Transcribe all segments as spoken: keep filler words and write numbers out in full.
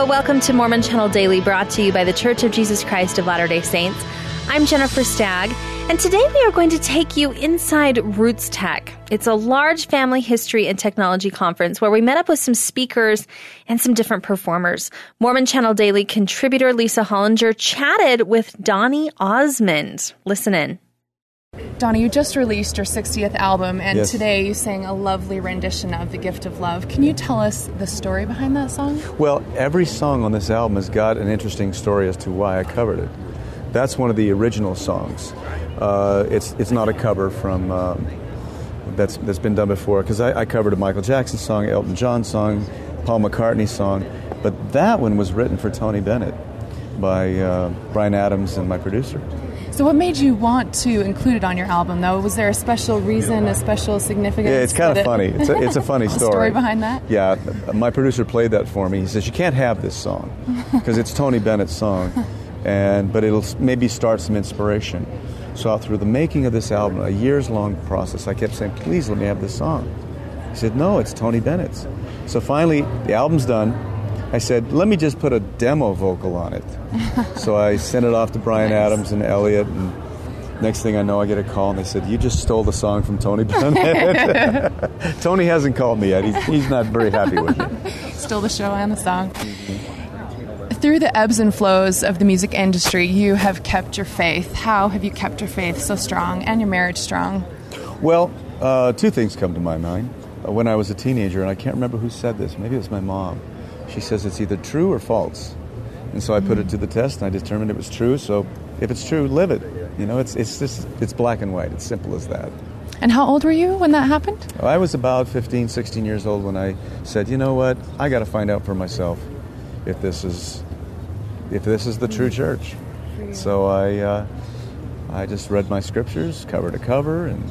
Well, welcome to Mormon Channel Daily, brought to you by the Church of Jesus Christ of Latter-day Saints. I'm Jennifer Stagg, and today we are going to take you inside Roots Tech. It's a large family history and technology conference where we met up with some speakers and some different performers. Mormon Channel Daily contributor Lisa Hollinger chatted with Donny Osmond. Listen in. Donny, you just released your sixtieth album, and yes. Today you sang a lovely rendition of The Gift of Love. Can you tell us the story behind that song? Well, every song on this album has got an interesting story as to why I covered it. That's one of the original songs. Uh, it's it's not a cover from um, that's that's been done before, because I, I covered a Michael Jackson song, Elton John song, Paul McCartney song, but that one was written for Tony Bennett by uh, Bryan Adams and my producer. So what made you want to include it on your album, though? Was there a special reason, a special significance? Yeah, it's kind of it... funny. It's a, it's a funny story. story behind that? Yeah, my producer played that for me. He says, you can't have this song because it's Tony Bennett's song, and but it'll maybe start some inspiration. So through the making of this album, a years-long process, I kept saying, please let me have this song. He said, no, it's Tony Bennett's. So finally, the album's done. I said, let me just put a demo vocal on it. So I sent it off to Bryan nice. Adams and Elliot, and next thing I know, I get a call, and they said, you just stole the song from Tony Bennett. Tony hasn't called me yet. He's, he's not very happy with it. Still the show and the song. Through the ebbs and flows of the music industry, you have kept your faith. How have you kept your faith so strong and your marriage strong? Well, uh, two things come to my mind. When I was a teenager, and I can't remember who said this, maybe it was my mom. She says it's either true or false. And so I put it to the test, and I determined it was true. So if it's true, live it. You know, it's it's just, it's black and white. It's simple as that. And how old were you when that happened? I was about fifteen, sixteen years old when I said, you know what, I got to find out for myself if this is if this is the true church. So I uh, I just read my scriptures cover to cover, and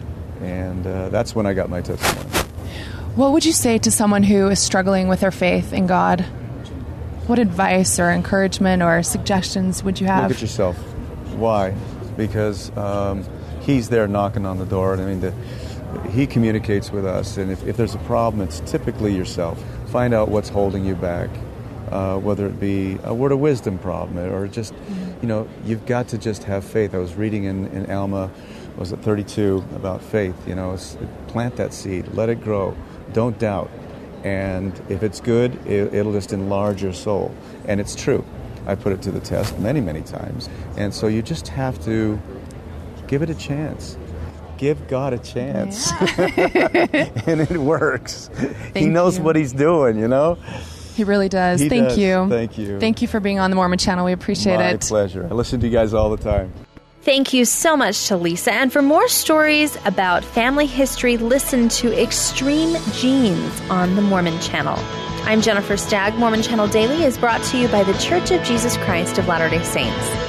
and uh, that's when I got my testimony. What would you say to someone who is struggling with their faith in God? What advice or encouragement or suggestions would you have? Look at yourself. Why? Because um, He's there knocking on the door. And I mean, the, He communicates with us. And if, if there's a problem, it's typically yourself. Find out what's holding you back, uh, whether it be a word of wisdom problem or just, you know, you've got to just have faith. I was reading in, in Alma, was it thirty-two, about faith. You know, it's, plant that seed, let it grow. Don't doubt. And if it's good, it, it'll just enlarge your soul. And it's true. I put it to the test many, many times. And so you just have to give it a chance. Give God a chance. Yeah. And it works. Thank he knows you. what He's doing, you know? He really does. He Thank does. you. Thank you. Thank you for being on the Mormon Channel. We appreciate My it. My pleasure. I listen to you guys all the time. Thank you so much to Lisa. And for more stories about family history, listen to Extreme Genes on the Mormon Channel. I'm Jennifer Stagg. Mormon Channel Daily is brought to you by the Church of Jesus Christ of Latter-day Saints.